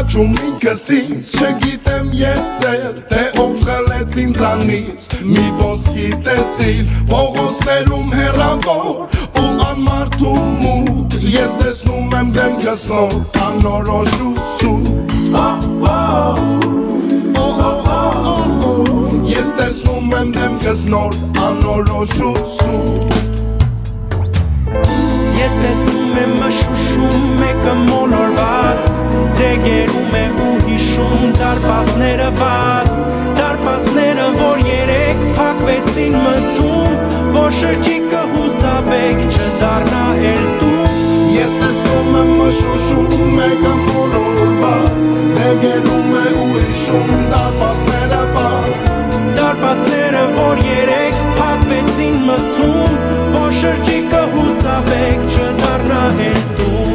ճանաչում ինքս ինձ Չգիտեմ ես էլ, թե ով խլեց ինձանից Մի ոսկի տեսիլ, փողոցներում հեռավոր Ու անմարդ ու մութ Ես տեսնում եմ դեմքս նոր, անորոշ ու սուտ Ես տեսնում եմ դեմքս նոր, անորոշ ու սուտ Ես տեսնում եմ մշուշում մեկը մոլորված Դեգերում է ու հիշում դարպասները բաց Դարպասները, որ երեք փակվեցին մթում Որ շրջիկը հուսավեք չդառնա էլ տուն Ես տեսնում եմ մշուշում մեկը մոլորված Դեգերում է ու հիշում դարպասները բաց Դարպասները, որ երեք փակվեցին մթում Որ շրջիկը հուսավեք չդառնա էլ տուն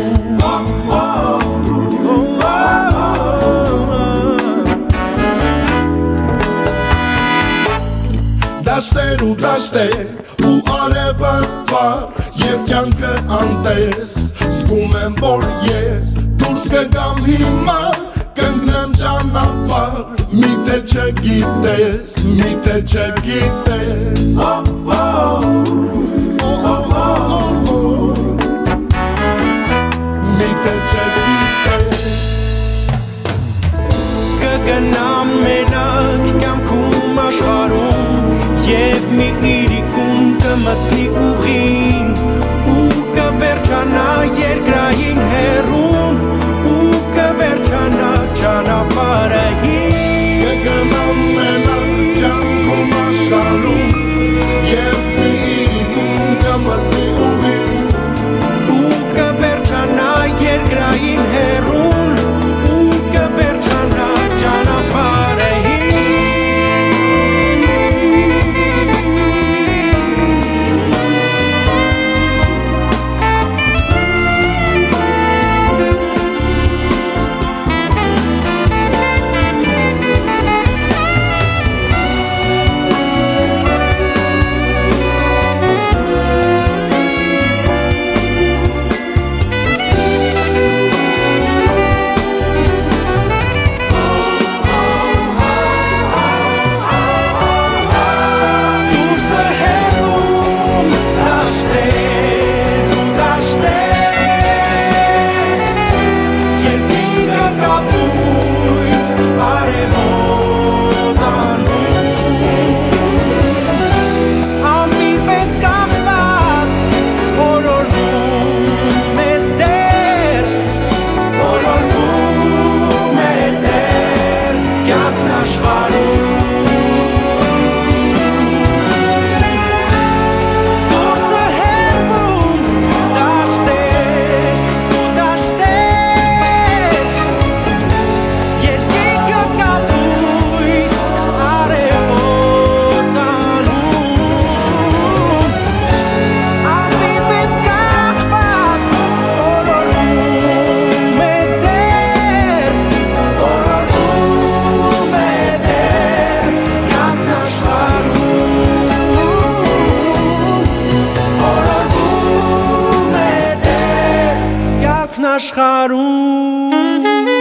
Դաշտեր ու դաշտեր ու արևը վար Եվ կյանքը անտես Զգում եմ, որ ես դուրս կգամ հիմա Կընկնեմ ճանապարհ Միթե չգիտես, միթե չգիտես Միթե չգիտես Կգնամ մենակ կյանքում աշխարհում Եվ մի իրիկում կմծնի ուղին Ու կվերջանա երկրային հեռուն Ու կվերջանա ճանապարհը հին Կգնամ մենակ կյանքում աշխարհում Եվ մի իրիկում կմտնի ուղին Ու կվերջանա երկրային հեռուն Ու կվերջանա ճանապարհը աշխարհում